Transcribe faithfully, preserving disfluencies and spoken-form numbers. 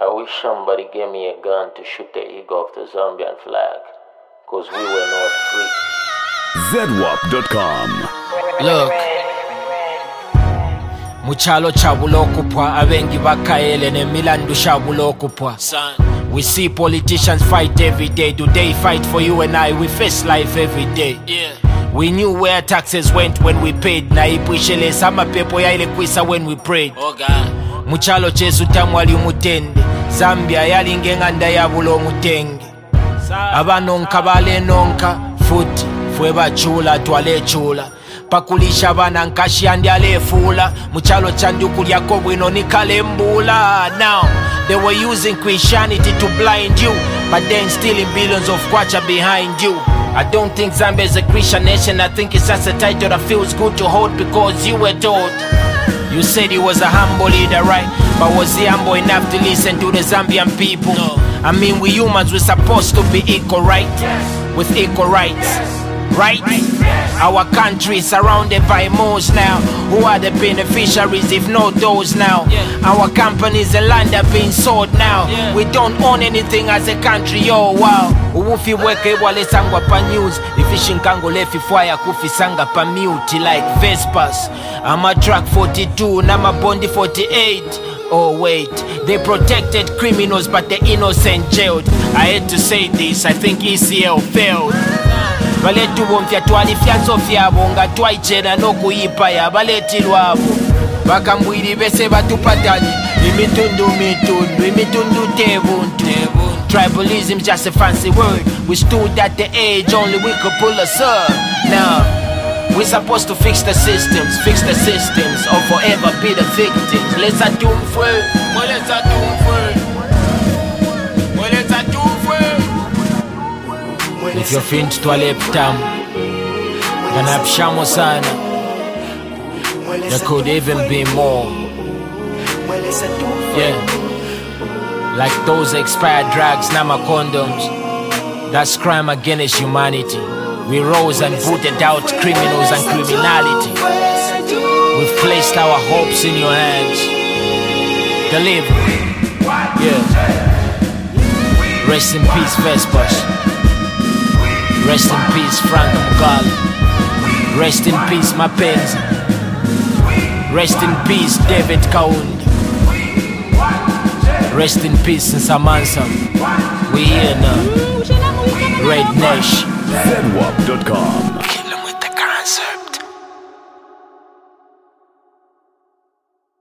I wish somebody gave me a gun to shoot the eagle of the Zambian flag, cause we were not free. Z W A P dot com. Look, muchalo chabulokupwa abengi bakaele ne milandu shabulokupwa. We see politicians fight every day. Do they fight for you and I? We face life every day. Yeah. We knew where taxes went when we paid. Na ipuishele sama pepo ya ile kwisa when we prayed. Oh God. Muchalo chesu tamwali umutende. Zambia yalinge nganda ya bulo mutenge. Abanonka bale nonka futi fwe bachula twale chula. Pakulisha bana nkashi andiale fula. Muchalo chandu kuliako bwino nikale mbula. Now they were using Christianity to blind you, but then stealing billions of kwacha behind you. I don't think Zambia is a Christian nation. I think it's just a title that feels good to hold because you were told. You said he was a humble leader, right? But was he humble enough to listen to the Zambian people? No. I mean, we humans, we're supposed to be equal, right? Yes. With equal rights, yes. Right? Yes. Our country is surrounded by moles now. Who are the beneficiaries if not those now? Yeah. Our companies and land are being sold now. Yeah. We don't own anything as a country, oh wow. Uwufi weke wale sangwa pa news. Ifishin kango lefi fwaya kufi sanga pa mute like Vespas. I'm a track forty-two, I'm a Bondi forty-eight. Oh wait, they protected criminals but the innocent jailed. I hate to say this, I think E C L failed. Baletu bomfya twali fyanzo fyabo nga twaichena nokuyipa ya baletilwabo. Bakambwiri bese batupatani imitundu mitundu imitundu tebuntu. Tribalism just a fancy word. We stood at the edge, only we could pull us up. Now we're supposed to fix the systems, fix the systems, or forever be the victims. Let's do it for it. Well, let's do it for it. Well, let's do it for it. If you're fin to a leptam, gonna have shamo sana. There could even be more. Yeah. Like those expired drugs, nama condoms. That's crime against humanity. We rose and booted out criminals and criminality. We've placed our hopes in your hands. Deliver. Yeah. Rest in peace, Vespas. Rest in peace, Frank Mugabe. Rest in peace, Mapenzi. Rest in peace, David Kaunda. Rest in peace, Nsamansa. We here now. Red Nation. Z W A P dot com.